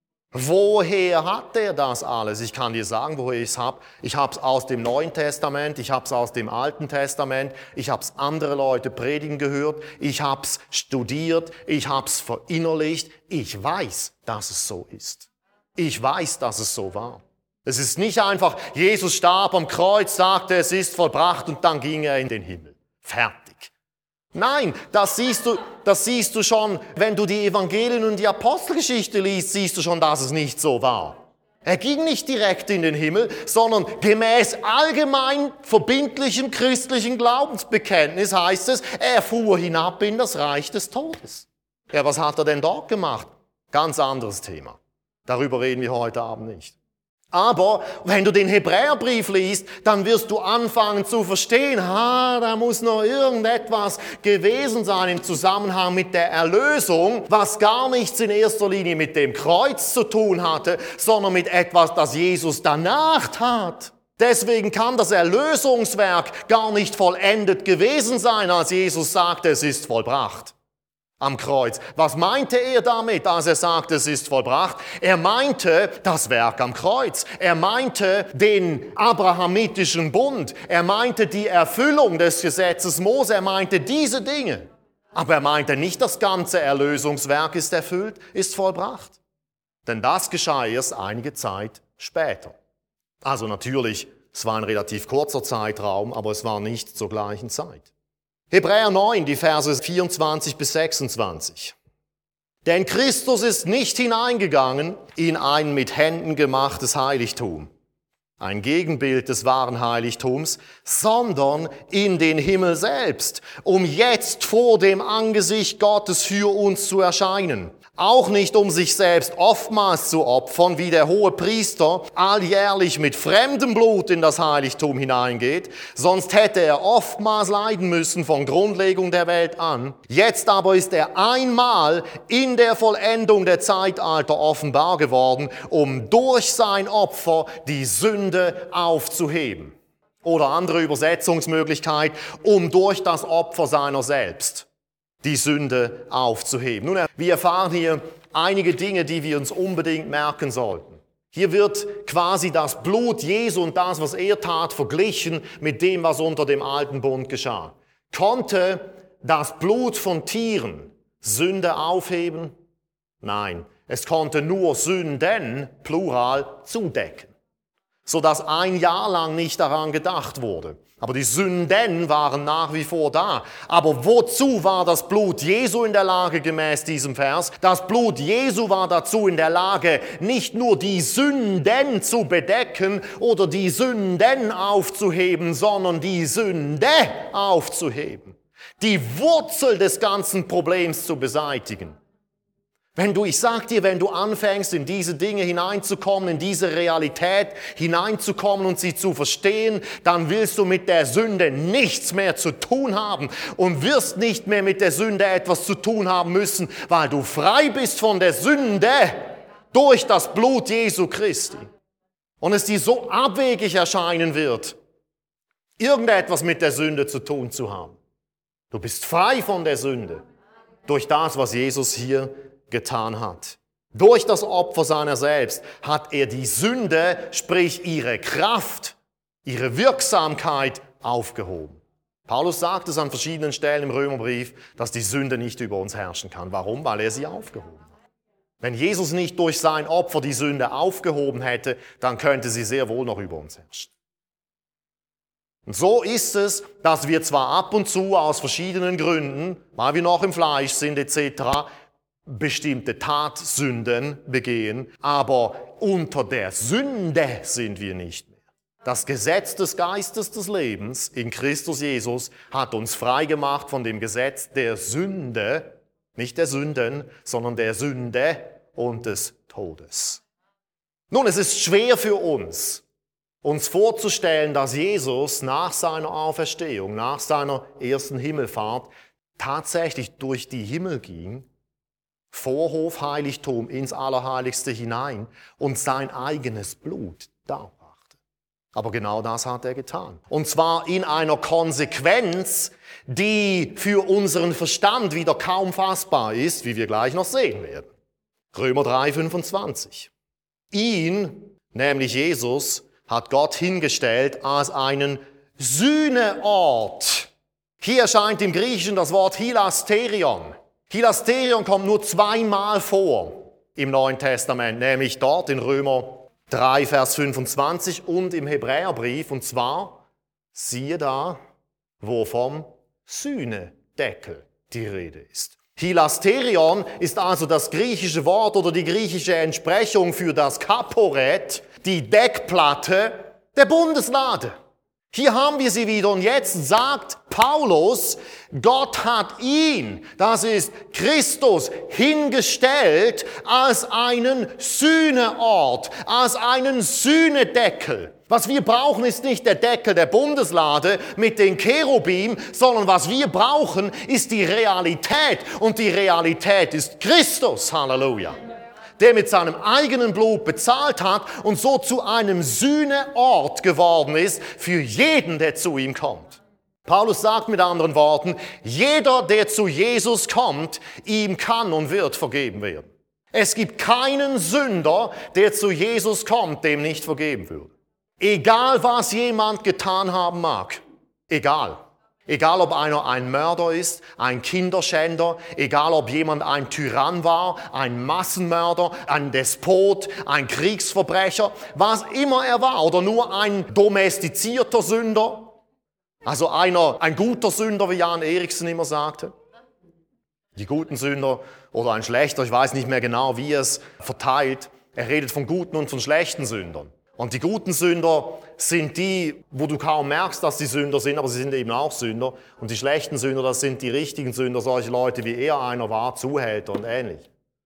Woher hat der das alles? Ich kann dir sagen, woher ich es habe. Ich habe es aus dem Neuen Testament, ich habe es aus dem Alten Testament, ich habe es andere Leute predigen gehört, ich habe es studiert, ich habe es verinnerlicht. Ich weiß, dass es so ist. Ich weiß, dass es so war. Es ist nicht einfach, Jesus starb am Kreuz, sagte, es ist vollbracht und dann ging er in den Himmel. Fertig. Nein, das siehst du schon, wenn du die Evangelien und die Apostelgeschichte liest, siehst du schon, dass es nicht so war. Er ging nicht direkt in den Himmel, sondern gemäß allgemein verbindlichem christlichen Glaubensbekenntnis heißt es, er fuhr hinab in das Reich des Todes. Ja, was hat er denn dort gemacht? Ganz anderes Thema. Darüber reden wir heute Abend nicht. Aber wenn du den Hebräerbrief liest, dann wirst du anfangen zu verstehen, da muss noch irgendetwas gewesen sein im Zusammenhang mit der Erlösung, was gar nichts in erster Linie mit dem Kreuz zu tun hatte, sondern mit etwas, das Jesus danach tat. Deswegen kann das Erlösungswerk gar nicht vollendet gewesen sein, als Jesus sagte, es ist vollbracht. Am Kreuz. Was meinte er damit, als er sagte, es ist vollbracht? Er meinte das Werk am Kreuz. Er meinte den abrahamitischen Bund. Er meinte die Erfüllung des Gesetzes Mose. Er meinte diese Dinge. Aber er meinte nicht, das ganze Erlösungswerk ist erfüllt, ist vollbracht. Denn das geschah erst einige Zeit später. Also natürlich, es war ein relativ kurzer Zeitraum, aber es war nicht zur gleichen Zeit. Hebräer 9, die Verse 24 bis 26. Denn Christus ist nicht hineingegangen in ein mit Händen gemachtes Heiligtum, ein Gegenbild des wahren Heiligtums, sondern in den Himmel selbst, um jetzt vor dem Angesicht Gottes für uns zu erscheinen. Auch nicht, um sich selbst oftmals zu opfern, wie der Hohepriester alljährlich mit fremdem Blut in das Heiligtum hineingeht, sonst hätte er oftmals leiden müssen von Grundlegung der Welt an. Jetzt aber ist er einmal in der Vollendung der Zeitalter offenbar geworden, um durch sein Opfer die Sünde aufzuheben. Oder andere Übersetzungsmöglichkeit, um durch das Opfer seiner selbst die Sünde aufzuheben. Nun, wir erfahren hier einige Dinge, die wir uns unbedingt merken sollten. Hier wird quasi das Blut Jesu und das, was er tat, verglichen mit dem, was unter dem alten Bund geschah. Konnte das Blut von Tieren Sünde aufheben? Nein, es konnte nur Sünden, Plural, zudecken, sodass ein Jahr lang nicht daran gedacht wurde. Aber die Sünden waren nach wie vor da. Aber wozu war das Blut Jesu in der Lage gemäß diesem Vers? Das Blut Jesu war dazu in der Lage, nicht nur die Sünden zu bedecken oder die Sünden aufzuheben, sondern die Sünde aufzuheben. Die Wurzel des ganzen Problems zu beseitigen. Ich sag dir, wenn du anfängst, in diese Dinge hineinzukommen, in diese Realität hineinzukommen und sie zu verstehen, dann willst du mit der Sünde nichts mehr zu tun haben und wirst nicht mehr mit der Sünde etwas zu tun haben müssen, weil du frei bist von der Sünde durch das Blut Jesu Christi. Und es dir so abwegig erscheinen wird, irgendetwas mit der Sünde zu tun zu haben. Du bist frei von der Sünde durch das, was Jesus hier getan hat. Durch das Opfer seiner selbst hat er die Sünde, sprich ihre Kraft, ihre Wirksamkeit aufgehoben. Paulus sagt es an verschiedenen Stellen im Römerbrief, dass die Sünde nicht über uns herrschen kann. Warum? Weil er sie aufgehoben hat. Wenn Jesus nicht durch sein Opfer die Sünde aufgehoben hätte, dann könnte sie sehr wohl noch über uns herrschen. Und so ist es, dass wir zwar ab und zu aus verschiedenen Gründen, weil wir noch im Fleisch sind etc., bestimmte Tatsünden begehen, aber unter der Sünde sind wir nicht mehr. Das Gesetz des Geistes des Lebens in Christus Jesus hat uns frei gemacht von dem Gesetz der Sünde, nicht der Sünden, sondern der Sünde und des Todes. Nun, es ist schwer für uns vorzustellen, dass Jesus nach seiner Auferstehung, nach seiner ersten Himmelfahrt tatsächlich durch die Himmel ging, Vorhof, Heiligtum ins Allerheiligste hinein und sein eigenes Blut darbrachte. Aber genau das hat er getan. Und zwar in einer Konsequenz, die für unseren Verstand wieder kaum fassbar ist, wie wir gleich noch sehen werden. Römer 3, 25. Ihn, nämlich Jesus, hat Gott hingestellt als einen Sühneort. Hier erscheint im Griechischen das Wort Hilasterion. Hilasterion kommt nur zweimal vor im Neuen Testament, nämlich dort in Römer 3, Vers 25 und im Hebräerbrief. Und zwar, siehe da, wo vom Sühnedeckel die Rede ist. Hilasterion ist also das griechische Wort oder die griechische Entsprechung für das Kaporet, die Deckplatte der Bundeslade. Hier haben wir sie wieder und jetzt sagt Paulus, Gott hat ihn, das ist Christus, hingestellt als einen Sühneort, als einen Sühnedeckel. Was wir brauchen, ist nicht der Deckel der Bundeslade mit den Cherubim, sondern was wir brauchen, ist die Realität. Und die Realität ist Christus, Halleluja, der mit seinem eigenen Blut bezahlt hat und so zu einem Sühneort geworden ist für jeden, der zu ihm kommt. Paulus sagt mit anderen Worten, jeder, der zu Jesus kommt, ihm kann und wird vergeben werden. Es gibt keinen Sünder, der zu Jesus kommt, dem nicht vergeben würde. Egal, was jemand getan haben mag. Egal. Egal, ob einer ein Mörder ist, ein Kinderschänder, egal, ob jemand ein Tyrann war, ein Massenmörder, ein Despot, ein Kriegsverbrecher, was immer er war, oder nur ein domestizierter Sünder, also ein guter Sünder, wie Jan Eriksen immer sagte. Die guten Sünder oder ein schlechter, ich weiß nicht mehr genau, wie es verteilt. Er redet von guten und von schlechten Sündern. Und die guten Sünder sind die, wo du kaum merkst, dass sie Sünder sind, aber sie sind eben auch Sünder. Und die schlechten Sünder, das sind die richtigen Sünder, solche Leute, wie er einer war, Zuhälter und ähnlich.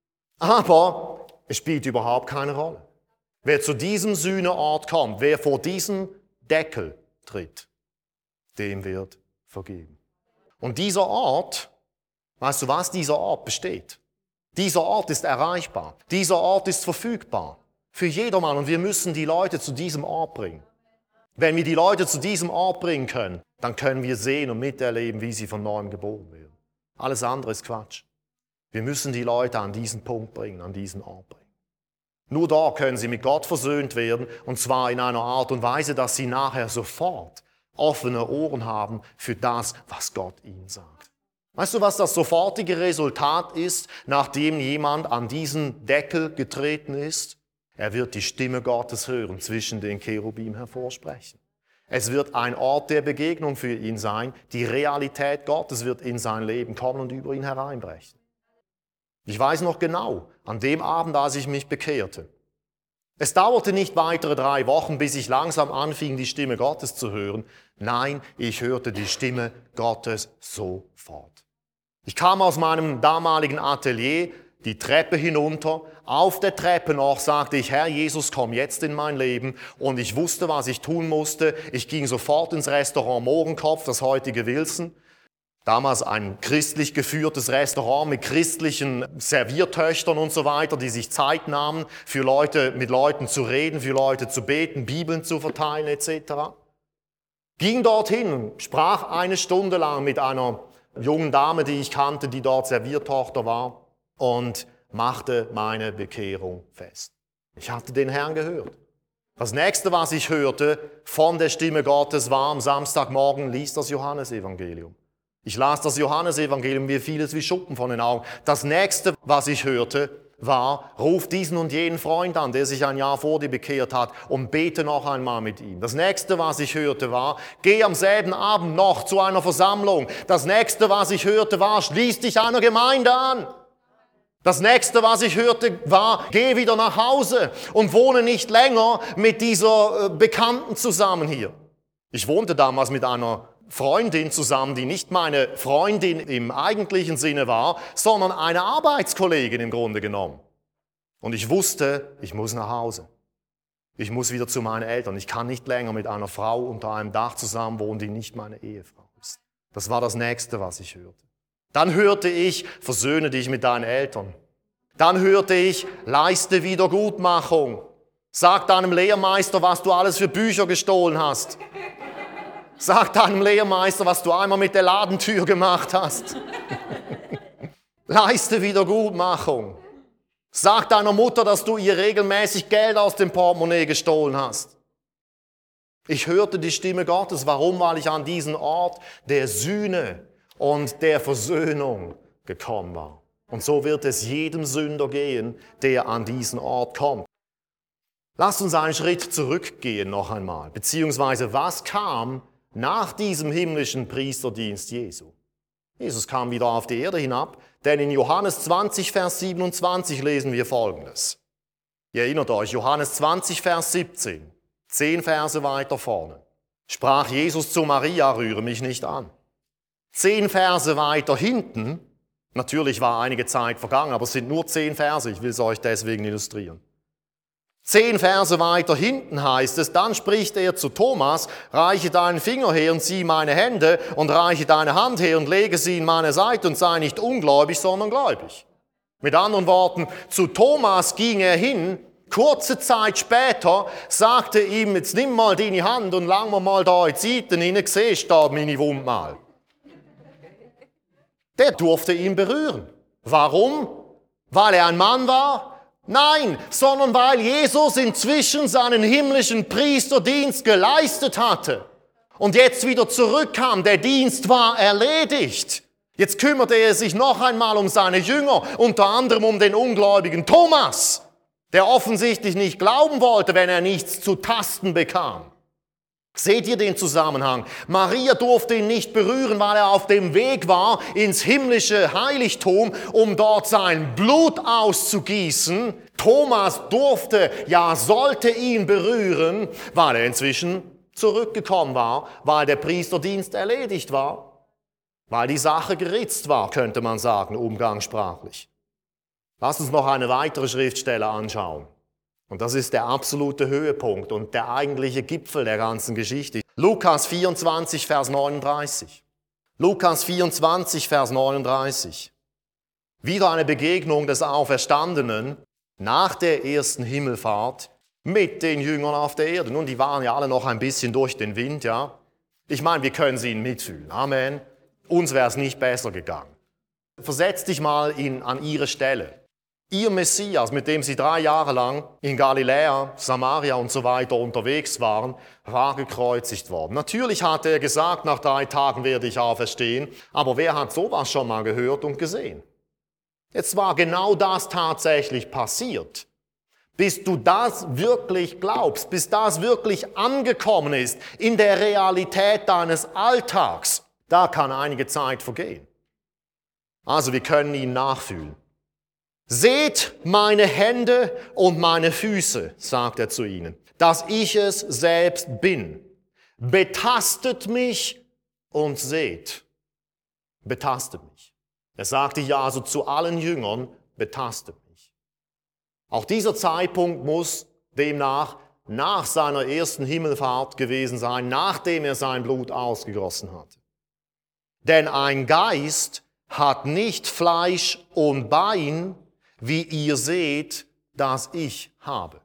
Aber es spielt überhaupt keine Rolle. Wer zu diesem Sühneort kommt, wer vor diesen Deckel tritt, dem wird vergeben. Und dieser Ort, weißt du was, dieser Ort besteht. Dieser Ort ist erreichbar. Dieser Ort ist verfügbar. Für jedermann. Und wir müssen die Leute zu diesem Ort bringen. Wenn wir die Leute zu diesem Ort bringen können, dann können wir sehen und miterleben, wie sie von neuem geboren werden. Alles andere ist Quatsch. Wir müssen die Leute an diesen Punkt bringen, an diesen Ort bringen. Nur da können sie mit Gott versöhnt werden, und zwar in einer Art und Weise, dass sie nachher sofort offene Ohren haben für das, was Gott ihnen sagt. Weißt du, was das sofortige Resultat ist, nachdem jemand an diesen Deckel getreten ist? Er wird die Stimme Gottes hören, zwischen den Cherubim hervorsprechen. Es wird ein Ort der Begegnung für ihn sein. Die Realität Gottes wird in sein Leben kommen und über ihn hereinbrechen. Ich weiß noch genau, an dem Abend, als ich mich bekehrte. Es dauerte nicht weitere 3 Wochen, bis ich langsam anfing, die Stimme Gottes zu hören. Nein, ich hörte die Stimme Gottes sofort. Ich kam aus meinem damaligen Atelier die Treppe hinunter. Auf der Treppe noch sagte ich, Herr Jesus, komm jetzt in mein Leben. Und ich wusste, was ich tun musste. Ich ging sofort ins Restaurant Mohrenkopf, das heutige Wilson. Damals ein christlich geführtes Restaurant mit christlichen Serviertöchtern und so weiter, die sich Zeit nahmen, für Leute, mit Leuten zu reden, für Leute zu beten, Bibeln zu verteilen etc. Ging dorthin, sprach 1 Stunde lang mit einer jungen Dame, die ich kannte, die dort Serviertochter war, und machte meine Bekehrung fest. Ich hatte den Herrn gehört. Das nächste, was ich hörte von der Stimme Gottes, war am Samstagmorgen, lies das Johannesevangelium. Ich las das Johannesevangelium, mir fiel es wie Schuppen von den Augen. Das nächste, was ich hörte, war, ruf diesen und jenen Freund an, der sich ein Jahr vor dir bekehrt hat, und bete noch einmal mit ihm. Das nächste, was ich hörte, war, geh am selben Abend noch zu einer Versammlung. Das nächste, was ich hörte, war, schließ dich einer Gemeinde an. Das nächste, was ich hörte, war, geh wieder nach Hause und wohne nicht länger mit dieser Bekannten zusammen hier. Ich wohnte damals mit einer Freundin zusammen, die nicht meine Freundin im eigentlichen Sinne war, sondern eine Arbeitskollegin im Grunde genommen. Und ich wusste, ich muss nach Hause. Ich muss wieder zu meinen Eltern. Ich kann nicht länger mit einer Frau unter einem Dach zusammen wohnen, die nicht meine Ehefrau ist. Das war das nächste, was ich hörte. Dann hörte ich, versöhne dich mit deinen Eltern. Dann hörte ich, leiste Wiedergutmachung. Sag deinem Lehrmeister, was du alles für Bücher gestohlen hast. Sag deinem Lehrmeister, was du einmal mit der Ladentür gemacht hast. Leiste Wiedergutmachung. Sag deiner Mutter, dass du ihr regelmäßig Geld aus dem Portemonnaie gestohlen hast. Ich hörte die Stimme Gottes. Warum? Weil ich an diesen Ort der Sühne und der Versöhnung gekommen war. Und so wird es jedem Sünder gehen, der an diesen Ort kommt. Lasst uns einen Schritt zurückgehen noch einmal, beziehungsweise was kam nach diesem himmlischen Priesterdienst Jesu? Jesus kam wieder auf die Erde hinab, denn in Johannes 20, Vers 27 lesen wir Folgendes. Ihr erinnert euch, Johannes 20, Vers 17, 10 Verse weiter vorne. sprach Jesus zu Maria, rühre mich nicht an. 10 Verse weiter hinten, natürlich war einige Zeit vergangen, aber es sind nur 10 Verse, ich will es euch deswegen illustrieren. 10 Verse weiter hinten heißt es, dann spricht er zu Thomas, reiche deinen Finger her und sieh meine Hände und reiche deine Hand her und lege sie in meine Seite und sei nicht ungläubig, sondern gläubig. Mit anderen Worten, zu Thomas ging er hin, kurze Zeit später sagte ihm, jetzt nimm mal deine Hand und lang mir mal da in die Seiten hinein, siehst da meine Wunde mal. Der durfte ihn berühren. Warum? Weil er ein Mann war? Nein, sondern weil Jesus inzwischen seinen himmlischen Priesterdienst geleistet hatte und jetzt wieder zurückkam. Der Dienst war erledigt. Jetzt kümmerte er sich noch einmal um seine Jünger, unter anderem um den ungläubigen Thomas, der offensichtlich nicht glauben wollte, wenn er nichts zu tasten bekam. Seht ihr den Zusammenhang? Maria durfte ihn nicht berühren, weil er auf dem Weg war ins himmlische Heiligtum, um dort sein Blut auszugießen. Thomas durfte, ja sollte ihn berühren, weil er inzwischen zurückgekommen war, weil der Priesterdienst erledigt war, weil die Sache geritzt war, könnte man sagen, umgangssprachlich. Lasst uns noch eine weitere Schriftstelle anschauen. Und das ist der absolute Höhepunkt und der eigentliche Gipfel der ganzen Geschichte. Lukas 24, Vers 39. Lukas 24, Vers 39. Wieder eine Begegnung des Auferstandenen nach der ersten Himmelfahrt mit den Jüngern auf der Erde. Nun, die waren ja alle noch ein bisschen durch den Wind, ja. Ich meine, wir können sie mitfühlen. Amen. Uns wäre es nicht besser gegangen. Versetz dich mal an ihre Stelle. Ihr Messias, mit dem sie 3 Jahre lang in Galiläa, Samaria und so weiter unterwegs waren, war gekreuzigt worden. Natürlich hat er gesagt, nach 3 Tagen werde ich auferstehen, aber wer hat sowas schon mal gehört und gesehen? Jetzt war genau das tatsächlich passiert. Bis du das wirklich glaubst, bis das wirklich angekommen ist in der Realität deines Alltags, da kann einige Zeit vergehen. Also wir können ihn nachfühlen. Seht meine Hände und meine Füße, sagt er zu ihnen, dass ich es selbst bin. Betastet mich und seht. Betastet mich. Er sagte ja also zu allen Jüngern, betastet mich. Auch dieser Zeitpunkt muss demnach nach seiner ersten Himmelfahrt gewesen sein, nachdem er sein Blut ausgegossen hatte. Denn ein Geist hat nicht Fleisch und Bein, wie ihr seht, dass ich habe.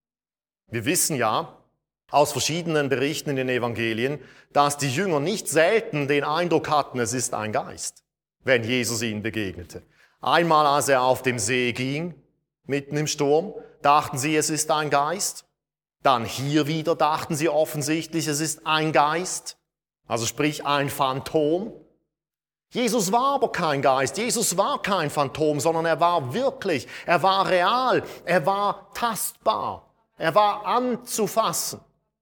Wir wissen ja aus verschiedenen Berichten in den Evangelien, dass die Jünger nicht selten den Eindruck hatten, es ist ein Geist, wenn Jesus ihnen begegnete. Einmal, als er auf dem See ging, mitten im Sturm, dachten sie, es ist ein Geist. Dann hier wieder dachten sie offensichtlich, es ist ein Geist, also sprich ein Phantom. Jesus war aber kein Geist, Jesus war kein Phantom, sondern er war wirklich, er war real, er war tastbar, er war anzufassen.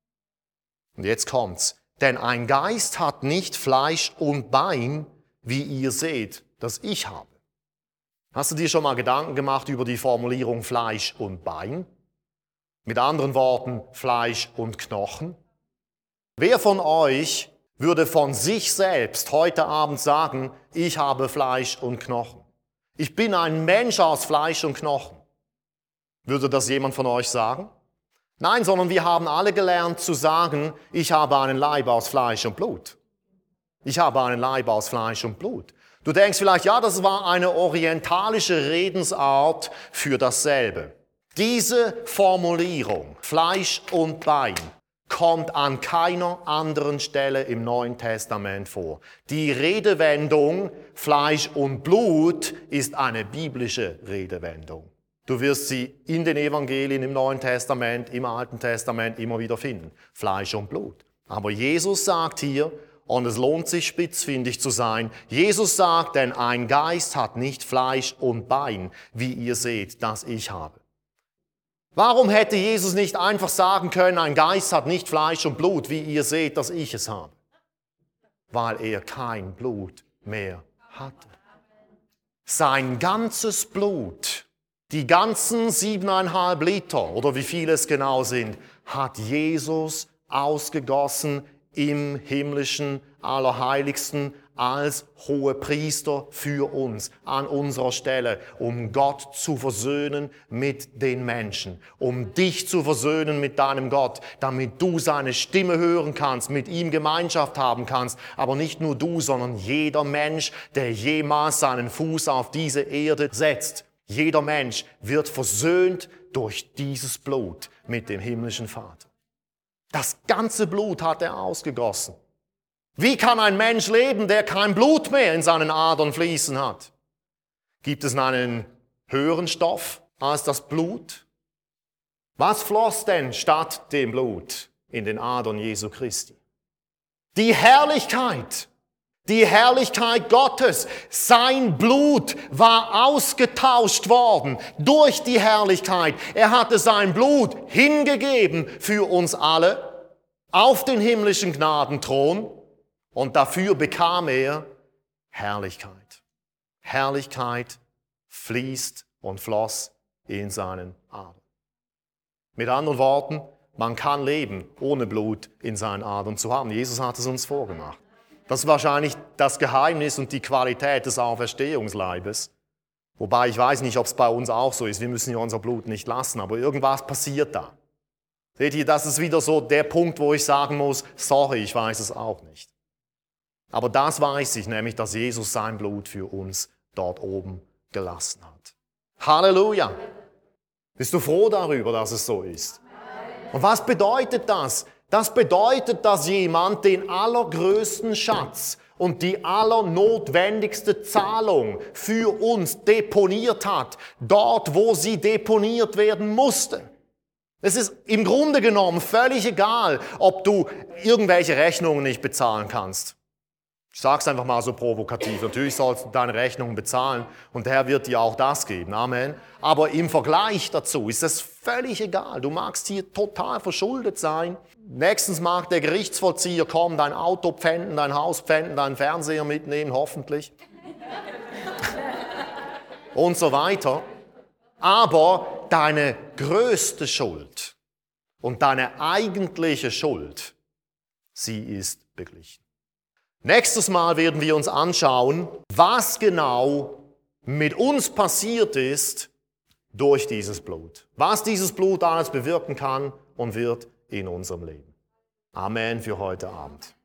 Und jetzt kommt's, denn ein Geist hat nicht Fleisch und Bein, wie ihr seht, das ich habe. Hast du dir schon mal Gedanken gemacht über die Formulierung Fleisch und Bein? Mit anderen Worten, Fleisch und Knochen? Wer von euch würde von sich selbst heute Abend sagen, ich habe Fleisch und Knochen. Ich bin ein Mensch aus Fleisch und Knochen. Würde das jemand von euch sagen? Nein, sondern wir haben alle gelernt zu sagen, ich habe einen Leib aus Fleisch und Blut. Ich habe einen Leib aus Fleisch und Blut. Du denkst vielleicht, ja, das war eine orientalische Redensart für dasselbe. Diese Formulierung, Fleisch und Bein, kommt an keiner anderen Stelle im Neuen Testament vor. Die Redewendung Fleisch und Blut ist eine biblische Redewendung. Du wirst sie in den Evangelien, im Neuen Testament, im Alten Testament immer wieder finden. Fleisch und Blut. Aber Jesus sagt hier, und es lohnt sich spitzfindig zu sein, Jesus sagt, denn ein Geist hat nicht Fleisch und Bein, wie ihr seht, das ich habe. Warum hätte Jesus nicht einfach sagen können, ein Geist hat nicht Fleisch und Blut, wie ihr seht, dass ich es habe? Weil er kein Blut mehr hatte. Sein ganzes Blut, die ganzen 7,5 Liter oder wie viele es genau sind, hat Jesus ausgegossen im himmlischen Allerheiligsten als Hohepriester für uns an unserer Stelle, um Gott zu versöhnen mit den Menschen, um dich zu versöhnen mit deinem Gott, damit du seine Stimme hören kannst, mit ihm Gemeinschaft haben kannst, aber nicht nur du, sondern jeder Mensch, der jemals seinen Fuß auf diese Erde setzt. Jeder Mensch wird versöhnt durch dieses Blut mit dem himmlischen Vater. Das ganze Blut hat er ausgegossen. Wie kann ein Mensch leben, der kein Blut mehr in seinen Adern fließen hat? Gibt es einen höheren Stoff als das Blut? Was floss denn statt dem Blut in den Adern Jesu Christi? Die Herrlichkeit Gottes. Sein Blut war ausgetauscht worden durch die Herrlichkeit. Er hatte sein Blut hingegeben für uns alle auf den himmlischen Gnadenthron. Und dafür bekam er Herrlichkeit. Herrlichkeit fließt und floss in seinen Adern. Mit anderen Worten, man kann leben, ohne Blut in seinen Adern zu haben. Jesus hat es uns vorgemacht. Das ist wahrscheinlich das Geheimnis und die Qualität des Auferstehungsleibes. Wobei ich weiß nicht, ob es bei uns auch so ist. Wir müssen ja unser Blut nicht lassen, aber irgendwas passiert da. Seht ihr, das ist wieder so der Punkt, wo ich sagen muss, sorry, ich weiß es auch nicht. Aber das weiß ich, nämlich, dass Jesus sein Blut für uns dort oben gelassen hat. Halleluja! Bist du froh darüber, dass es so ist? Und was bedeutet das? Das bedeutet, dass jemand den allergrößten Schatz und die allernotwendigste Zahlung für uns deponiert hat, dort, wo sie deponiert werden musste. Es ist im Grunde genommen völlig egal, ob du irgendwelche Rechnungen nicht bezahlen kannst. Ich sage es einfach mal so provokativ. Natürlich sollst du deine Rechnungen bezahlen und der Herr wird dir auch das geben. Amen. Aber im Vergleich dazu ist es völlig egal. Du magst hier total verschuldet sein. Nächstens mag der Gerichtsvollzieher kommen, dein Auto pfänden, dein Haus pfänden, deinen Fernseher mitnehmen, hoffentlich. Und so weiter. Aber deine größte Schuld und deine eigentliche Schuld, sie ist beglichen. Nächstes Mal werden wir uns anschauen, was genau mit uns passiert ist durch dieses Blut. Was dieses Blut alles bewirken kann und wird in unserem Leben. Amen für heute Abend.